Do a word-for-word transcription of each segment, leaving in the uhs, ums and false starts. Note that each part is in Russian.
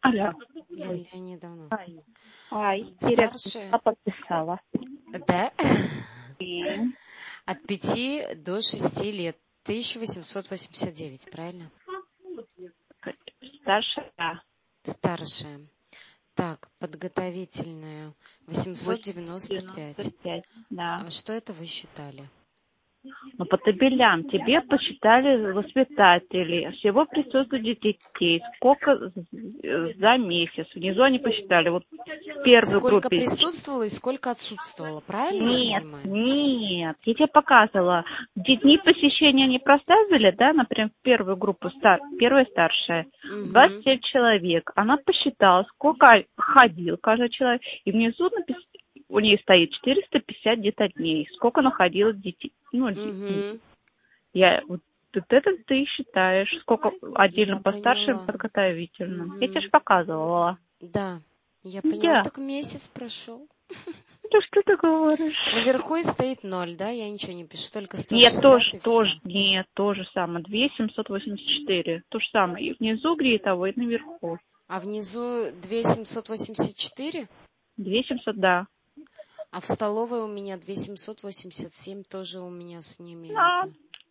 Алло. Лен Леонидовна. Ай. Ай. Старшая. Подписала. Да? И... От пяти до шести лет. тысяча восемьсот восемьдесят девять, правильно? Старшая, да. Старшая. Так, подготовительная. восемьсот девяносто пять. Да. А что это вы считали? Ну, по табелям тебе посчитали воспитатели, всего присутствует детей, сколько за месяц. Внизу они посчитали, вот в первой Сколько группе. присутствовало и сколько отсутствовало, правильно Нет, я понимаю? нет, я тебе показывала. Дни посещения они проставили, да, например, в первую группу, стар, первая старшая, Угу. двадцать семь человек. Она посчитала, сколько ходил каждый человек, и внизу написано, у нее стоит четыреста пятьдесят где-то дней, сколько находила детей. Ну, Угу. я, вот, вот это ты и считаешь, сколько отдельно Я по старшим, поняла. подготовительным. Угу. Я тебе же показывала. Да, я поняла. Да. Так месяц прошел. Да что ты говоришь? Наверху и стоит ноль, да? Я ничего не пишу, только сто Нет, тоже, шестьдесят и тоже, все. нет, то же самое. две тысячи семьсот восемьдесят четыре. То же самое. И внизу где того, и наверху. А внизу две тысячи семьсот восемьдесят четыре? две тысячи семьсот, да. А в столовой у меня две тысячи семьсот восемьдесят семь, тоже у меня с ними А, это.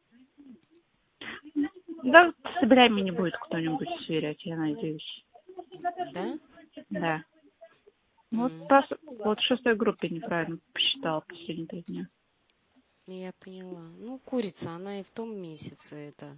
да, собирай, мне не будет кто-нибудь сверять, я надеюсь. Да? Да. Вот, М, просто, вот в шестой группе неправильно посчитала последние три дня. Я поняла. Ну, курица, она и в том месяце это,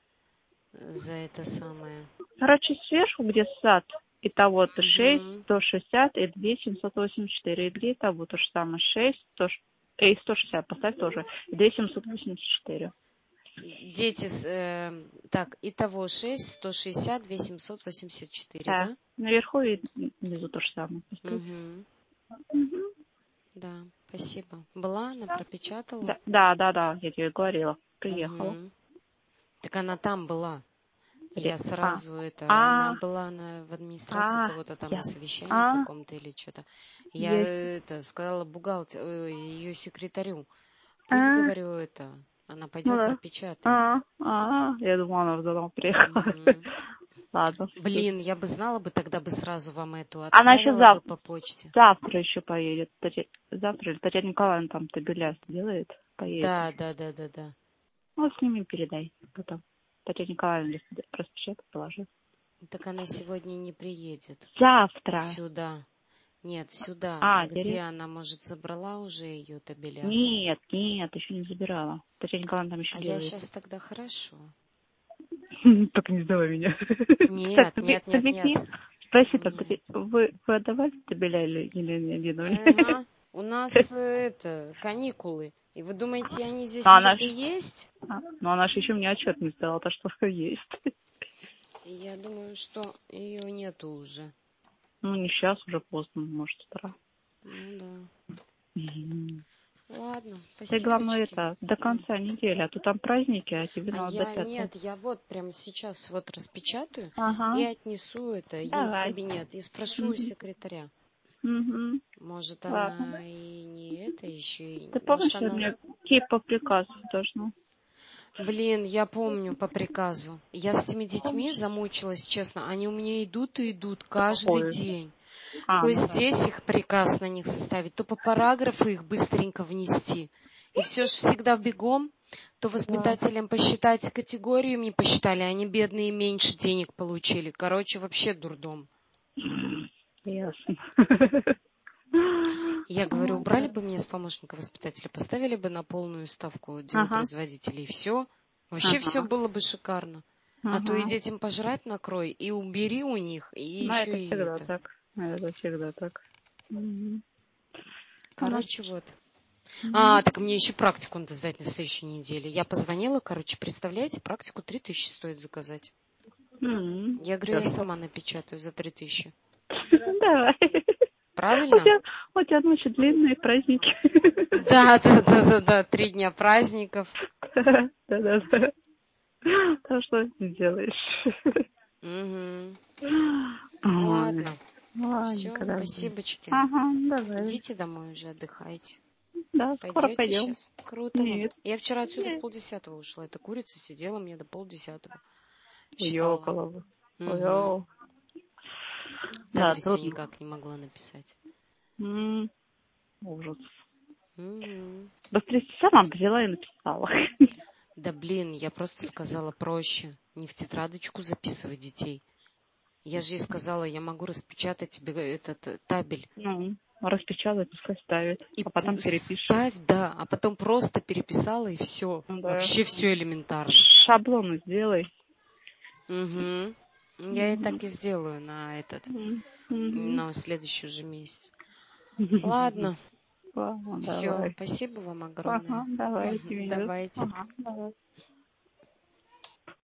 за это самое. Короче, сверху, где сад, и того-то шесть, Мгм. сто шестьдесят и две тысячи семьсот восемьдесят четыре. И где того то же самое, шесть, сто, и сто шестьдесят, поставь тоже, две тысячи семьсот восемьдесят четыре. Дети, с, э, так, итого шесть, сто шестьдесят, две тысячи семьсот восемьдесят четыре, Да, да? наверху и внизу то же самое. Поставь. Угу. Мгм. Да, спасибо. Была, она пропечатала? Да, да, да, да, я тебе говорила. Приехала. Угу. Так она там была. Где? Я А, сразу это, она а, была на, в администрации у а, кого-то там я, на совещании а, каком-то или что-то. Я есть. это сказала бухгалтеру, ее секретарю. Пусть, А, говорю, это, она ну пойдет да. пропечатает. А, а, я думала, она уже дома приехала. Мгм. Ладно. Блин, я бы знала бы, тогда бы сразу вам эту Она еще отправила бы завтра, по почте. завтра еще поедет. Татья- Завтра или Татьяна Николаевна там табеля делает, поедет Да, еще. да, да, да, да. Ну, с ними передай потом. Татьяна Николаевна распечатает, положи. Так она сегодня не приедет Завтра. сюда. Нет, сюда. А, А где директ. она, может, забрала уже ее табеля? Нет, нет, еще не забирала. Татьяна Николаевна там еще А я делает. сейчас тогда хорошо. Только не сдавай меня. Кстати, Нет, нет, нет, нет. намекни. Спроси там, Нет. вы, вы отдавали табеля или Елене Леонидовне? Ага. У нас э, это каникулы. И вы думаете, они здесь Но она ж, где-то есть? а, но она ж еще мне отчет не сдала, то что есть. И я думаю, что ее нету уже. Ну, не сейчас, уже поздно, может, с утра. Ну да. Мгм. Ладно, Ты, главное, спасибочки. это, до М. конца недели, а то там праздники, а тебе А надо до я пятого. нет, я вот прямо сейчас вот распечатаю и Ага, отнесу это ей в давай. кабинет и спрошу у Мгм. секретаря. Мгм. Может, Ладно. она и не это еще, и- Ты может, помнишь, что она... мне типа приказ должно? Блин, я помню по приказу. Я с этими детьми Помнишь? замучилась, честно. Они у меня идут и идут каждый Какой? день. А, То ну да. здесь их приказ на них составить, то по параграфу их быстренько внести. И все же всегда бегом. То Да. воспитателям посчитать категорию не посчитали, они бедные меньше денег получили. Короче, вообще дурдом. Ясно. Я говорю, Вот убрали так. бы меня с помощника воспитателя, поставили бы на полную ставку Ага, делопроизводителей, и все. Вообще все ага, было бы шикарно. А то и ага. детям пожрать накрой, и убери у них, и Ну, это еще и всегда это. так. Это всегда так. Мгм. У нас... Короче, вот. А, Мгм. так мне еще практику надо сдать на следующей неделе. Я позвонила, короче, представляете, практику три тысячи стоит заказать. Мгм. Я говорю, я Дешево. сама напечатаю за три тысячи. Давай. У Правильно? тебя, у тебя ночи длинные, праздники. Да, да, да, да, да, три дня праздников. Да-да-да. То, что сделаешь. Угу. Ой, Ладно. ладненько, Все, давай. спасибочки. Ага, давай. Идите домой уже, отдыхайте. Да, скоро Пойдете пойдем. сейчас? Круто вам. Нет. Я вчера отсюда в Нет. полдесятого ушла. Эта курица сидела мне до полдесятого. Считала. Уёкала бы. Угу. Уё. Да, таблицу трудно. никак не могла написать. М, Ужас. Мгм. Быстрее сама взяла и написала. Да блин, я просто сказала проще. Не в тетрадочку записывать детей. Я же ей сказала, я могу распечатать тебе этот э, табель. Ну, распечатай, пускай ставит. И А потом п- перепишет. ставь, да, а потом просто переписала и все. Ну да. Вообще все элементарно. Шаблоны сделай. Угу. Я и Мгм. так и сделаю на этот, Мгм. Мгм. на следующий уже месяц. Ладно, Ладно, все. давай. Спасибо вам огромное. Ага, давайте, Мгм. минус. Давайте. Ага, давай.